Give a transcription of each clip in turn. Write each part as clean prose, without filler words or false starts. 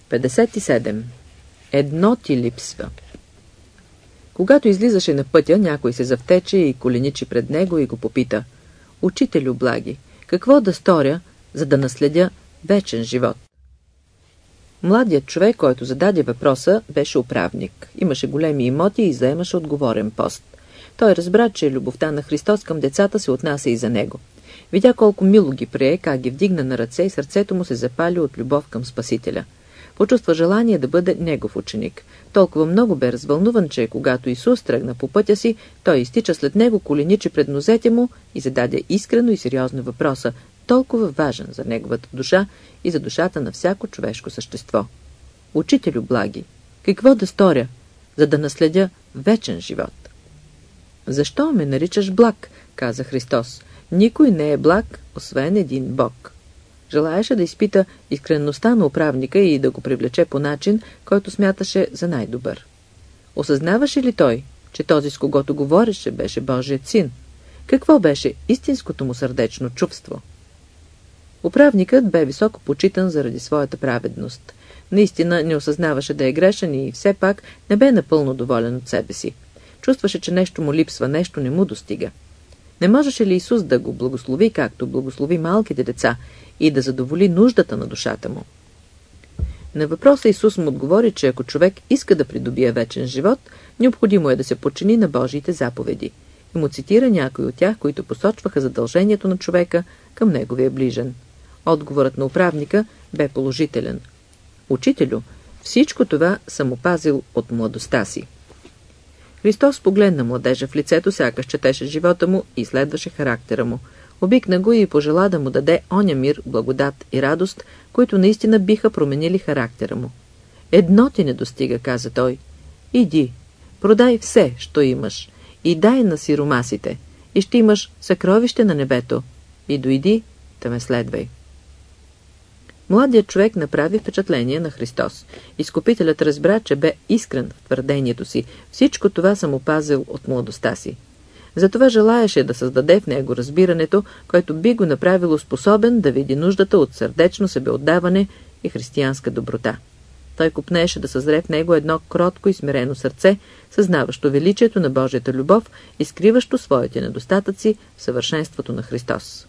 57. Едно ти липсва. Когато излизаше на пътя, някой се завтече и коленичи пред него и го попита: „Учителю благи, какво да сторя, за да наследя вечен живот?“ Младият човек, който зададе въпроса, беше управник. Имаше големи имоти и заемаше отговорен пост. Той разбра, че любовта на Христос към децата се отнася и за него. Видя колко мило ги прие, как ги вдигна на ръце и сърцето му се запали от любов към Спасителя. Почувства желание да бъде негов ученик. Толкова много бе развълнуван, че когато Исус тръгна по пътя си, той изтича след него, коленичи пред нозете му и зададе искрено и сериозно въпроса, толкова важен за неговата душа и за душата на всяко човешко същество. „Учителю благи, какво да сторя, за да наследя вечен живот?“ „Защо ме наричаш благ?“ каза Христос. „Никой не е благ, освен един Бог.“ Желаеше да изпита искренността на управника и да го привлече по начин, който смяташе за най-добър. Осъзнаваше ли той, че този, с когото говореше, беше Божият син? Какво беше истинското му сърдечно чувство? Управникът бе високо почитан заради своята праведност. Наистина не осъзнаваше да е грешен и все пак не бе напълно доволен от себе си. Чувстваше, че нещо му липсва, нещо не му достига. Не можеше ли Исус да го благослови, както благослови малките деца, и да задоволи нуждата на душата му? На въпроса Исус му отговори, че ако човек иска да придобие вечен живот, необходимо е да се подчини на Божиите заповеди. И му цитира някои от тях, които посочваха задължението на човека към неговия ближен. Отговорът на управника бе положителен. „Учителю, всичко това съм опазил от младостта си.“ Христос погледна младежа в лицето, сякаш четеше живота му и изследваше характера му. Обикна го и пожела да му даде оня мир, благодат и радост, които наистина биха променили характера му. „Едно ти не достига“, каза той. „Иди, продай все, що имаш, и дай на сиромасите, и ще имаш съкровище на небето, и дойди да ме следвай.“ Младият човек направи впечатление на Христос. Изкупителят разбра, че бе искрен в твърдението си. Всичко това съм опазил от младостта си. Затова желаеше да създаде в него разбирането, което би го направило способен да види нуждата от сърдечно себеотдаване и християнска доброта. Той копнееше да съзре в него едно кротко и смирено сърце, съзнаващо величието на Божията любов и скриващо своите недостатъци в съвършенството на Христос.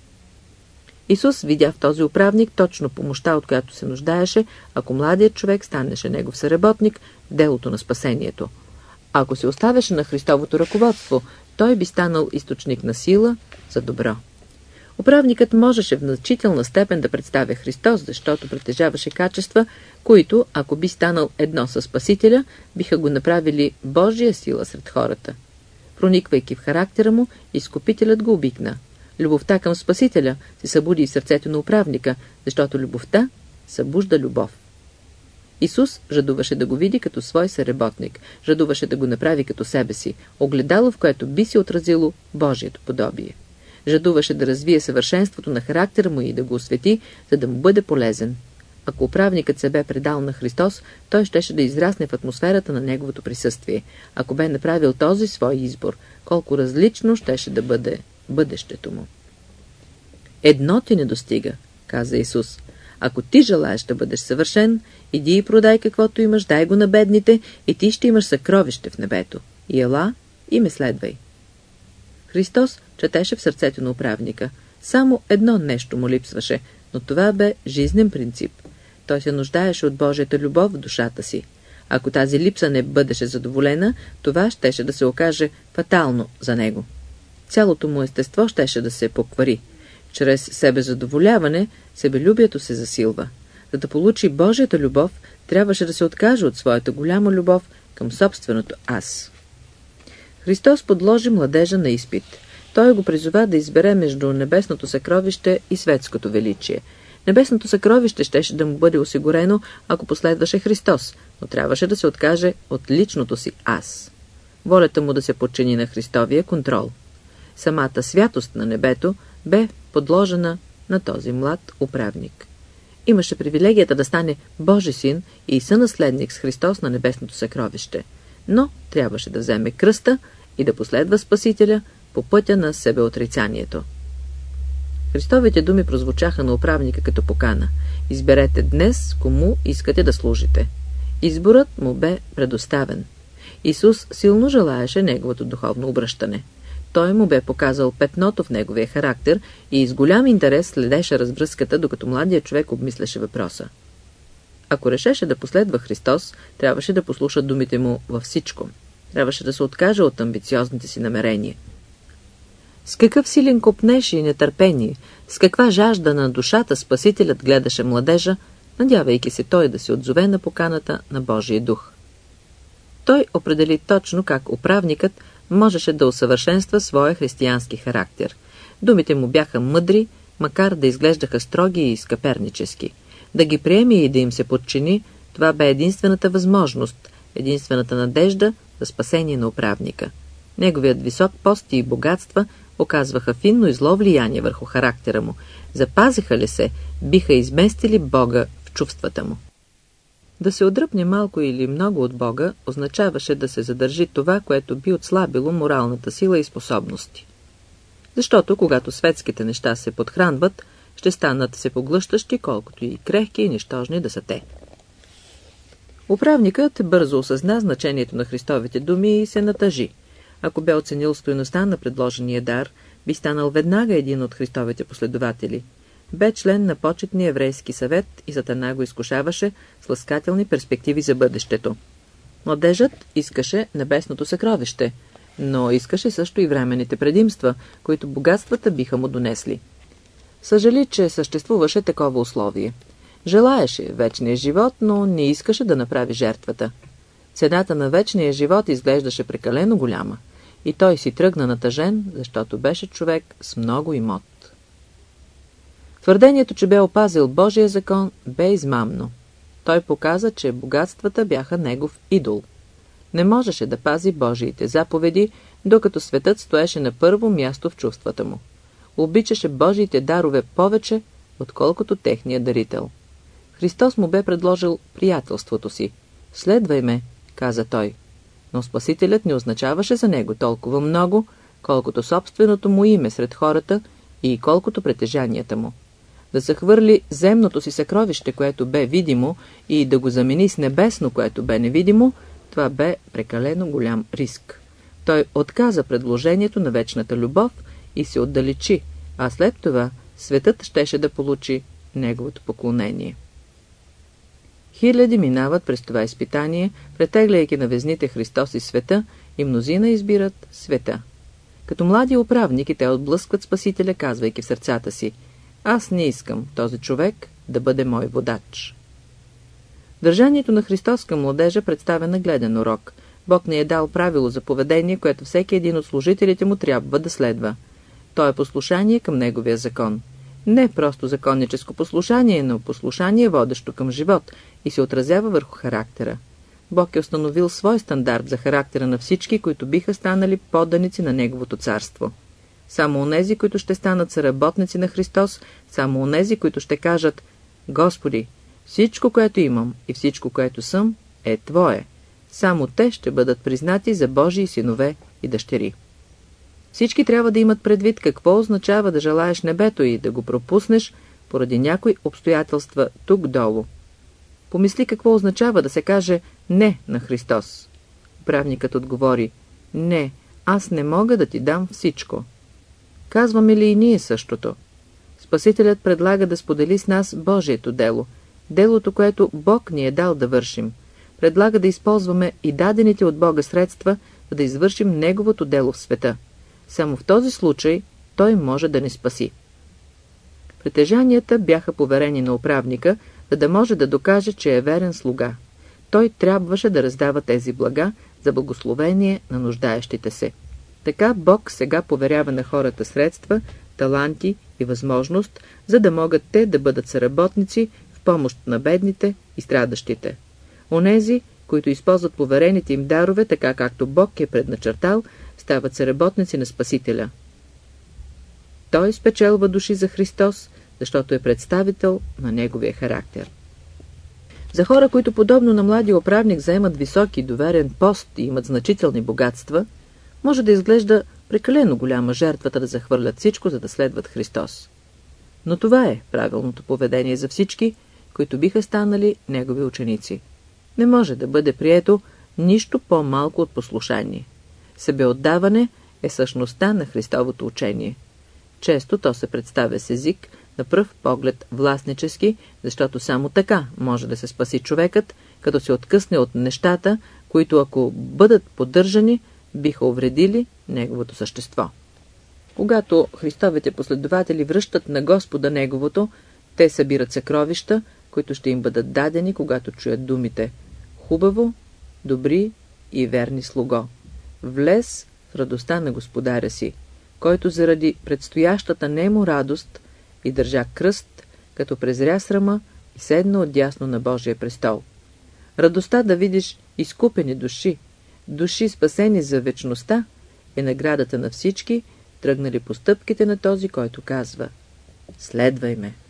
Исус видя в този управник точно помощта, от която се нуждаеше, ако младият човек станеше негов съработник в делото на спасението. Ако се оставяше на Христовото ръководство, той би станал източник на сила за добро. Управникът можеше в значителна степен да представя Христос, защото притежаваше качества, които, ако би станал едно със Спасителя, биха го направили Божия сила сред хората. Прониквайки в характера му, изкупителят го обикна. Любовта към Спасителя се събуди в сърцето на управника, защото любовта събужда любов. Исус жадуваше да го види като свой съработник, жадуваше да го направи като себе си, огледало, в което би се отразило Божието подобие. Жадуваше да развие съвършенството на характера му и да го освети, за да му бъде полезен. Ако управникът се бе предал на Христос, той щеше да израсне в атмосферата на неговото присъствие. Ако бе направил този свой избор, колко различно щеше да бъде бъдещето му. „Едно ти не достига“, каза Исус. „Ако ти желаеш да бъдеш съвършен, иди и продай каквото имаш, дай го на бедните и ти ще имаш съкровище в небето. И ела и ме следвай.“ Христос четеше в сърцето на управника. Само едно нещо му липсваше, но това бе жизнен принцип. Той се нуждаеше от Божията любов в душата си. Ако тази липса не бъдеше задоволена, това щеше да се окаже фатално за него. Цялото му естество щеше да се поквари. Чрез себезадоволяване, себелюбието се засилва. За да получи Божията любов, трябваше да се откаже от своята голяма любов към собственото аз. Христос подложи младежа на изпит. Той го призова да избере между небесното съкровище и светското величие. Небесното съкровище щеше да му бъде осигурено, ако последваше Христос, но трябваше да се откаже от личното си аз. Волята му да се подчини на Христовия контрол. Самата святост на небето бе подложена на този млад управник. Имаше привилегията да стане Божи син и сънаследник с Христос на небесното съкровище, но трябваше да вземе кръста и да последва Спасителя по пътя на себеотрицанието. Христовите думи прозвучаха на управника като покана. Изберете днес, кому искате да служите. Изборът му бе предоставен. Исус силно желаеше неговото духовно обръщане. Той му бе показал петното в неговия характер и с голям интерес следеше развръзката, докато младият човек обмисляше въпроса. Ако решеше да последва Христос, трябваше да послуша думите му във всичко. Трябваше да се откаже от амбициозните си намерения. С какъв силен копнеж и нетърпение, с каква жажда на душата Спасителят гледаше младежа, надявайки се той да се отзове на поканата на Божия дух. Той определи точно как управникът можеше да усъвършенства своя християнски характер. Думите му бяха мъдри, макар да изглеждаха строги и скъпернически. Да ги приеме и да им се подчини, това бе единствената възможност, единствената надежда за спасение на управника. Неговият висок пост и богатства оказваха финно и зло влияние върху характера му. Запазиха ли се, биха изместили Бога в чувствата му. Да се отдръпне малко или много от Бога означаваше да се задържи това, което би отслабило моралната сила и способности. Защото, когато светските неща се подхранват, ще станат всепоглъщащи, колкото и крехки и нищожни да са те. Управникът бързо осъзна значението на Христовите думи и се натъжи. Ако бе оценил стойността на предложения дар, би станал веднага един от Христовите последователи. Бе член на почетния еврейски съвет и Сатана го изкушаваше с ласкателни перспективи за бъдещето. Младежът искаше небесното съкровище, но искаше също и временните предимства, които богатствата биха му донесли. Съжали, че съществуваше такова условие. Желаеше вечния живот, но не искаше да направи жертвата. Цената на вечния живот изглеждаше прекалено голяма и той си тръгна натъжен, защото беше човек с много имот. Твърдението, че бе опазил Божия закон, бе измамно. Той показа, че богатствата бяха негов идол. Не можеше да пази Божиите заповеди, докато светът стоеше на първо място в чувствата му. Обичаше Божиите дарове повече, отколкото техния дарител. Христос му бе предложил приятелството си. «Следвай ме», каза той. Но Спасителят не означаваше за него толкова много, колкото собственото му име сред хората и колкото притежанията му. Да захвърли земното си съкровище, което бе видимо, и да го замени с небесно, което бе невидимо, това бе прекалено голям риск. Той отказа предложението на вечната любов и се отдалечи, а след това светът щеше да получи неговото поклонение. Хиляди минават през това изпитание, претегляйки на везните Христос и света, и мнозина избират света. Като млади управники те отблъскват Спасителя, казвайки в сърцата си: «Аз не искам този човек да бъде мой водач». Държанието на Христос към младежа представя нагледен урок. Бог не е дал правило за поведение, което всеки един от служителите му трябва да следва. То е послушание към неговия закон. Не просто законническо послушание, но послушание, водещо към живот и се отразява върху характера. Бог е установил свой стандарт за характера на всички, които биха станали подданици на Неговото царство. Само онези, които ще станат съработници на Христос, само онези, които ще кажат: «Господи, всичко, което имам и всичко, което съм, е Твое», само те ще бъдат признати за Божии синове и дъщери. Всички трябва да имат предвид какво означава да желаеш небето и да го пропуснеш поради някои обстоятелства тук долу. Помисли какво означава да се каже «не» на Христос. Управникът отговори: «Не, аз не мога да ти дам всичко». Казваме ли и ние същото? Спасителят предлага да сподели с нас Божието дело, делото, което Бог ни е дал да вършим. Предлага да използваме и дадените от Бога средства, за да извършим Неговото дело в света. Само в този случай Той може да ни спаси. Притежанията бяха поверени на управника, за да може да докаже, че е верен слуга. Той трябваше да раздава тези блага за благословение на нуждаещите се. Така Бог сега поверява на хората средства, таланти и възможност, за да могат те да бъдат съработници в помощ на бедните и страдащите. Онези, които използват поверените им дарове, така както Бог е предначертал, стават съработници на Спасителя. Той спечелва души за Христос, защото е представител на Неговия характер. За хора, които подобно на младия управник заемат високи доверен пост и имат значителни богатства, може да изглежда прекалено голяма жертвата да захвърлят всичко, за да следват Христос. Но това е правилното поведение за всички, които биха станали негови ученици. Не може да бъде прието нищо по-малко от послушание. Себеотдаване е същността на Христовото учение. Често то се представя с език, на пръв поглед властнически, защото само така може да се спаси човекът, като се откъсне от нещата, които ако бъдат поддържани, биха увредили неговото същество. Когато Христовите последователи връщат на Господа Неговото, те събират съкровища, които ще им бъдат дадени, когато чуят думите «Хубаво, добри и верни слуго, влез в радостта на Господаря си», който заради предстоящата нему радост и държа кръст, като презря срама и седна отдясно на Божия престол. Радостта да видиш изкупени души, души спасени за вечността, е наградата на всички, тръгнали по стъпките на този, който казва: «Следвай ме».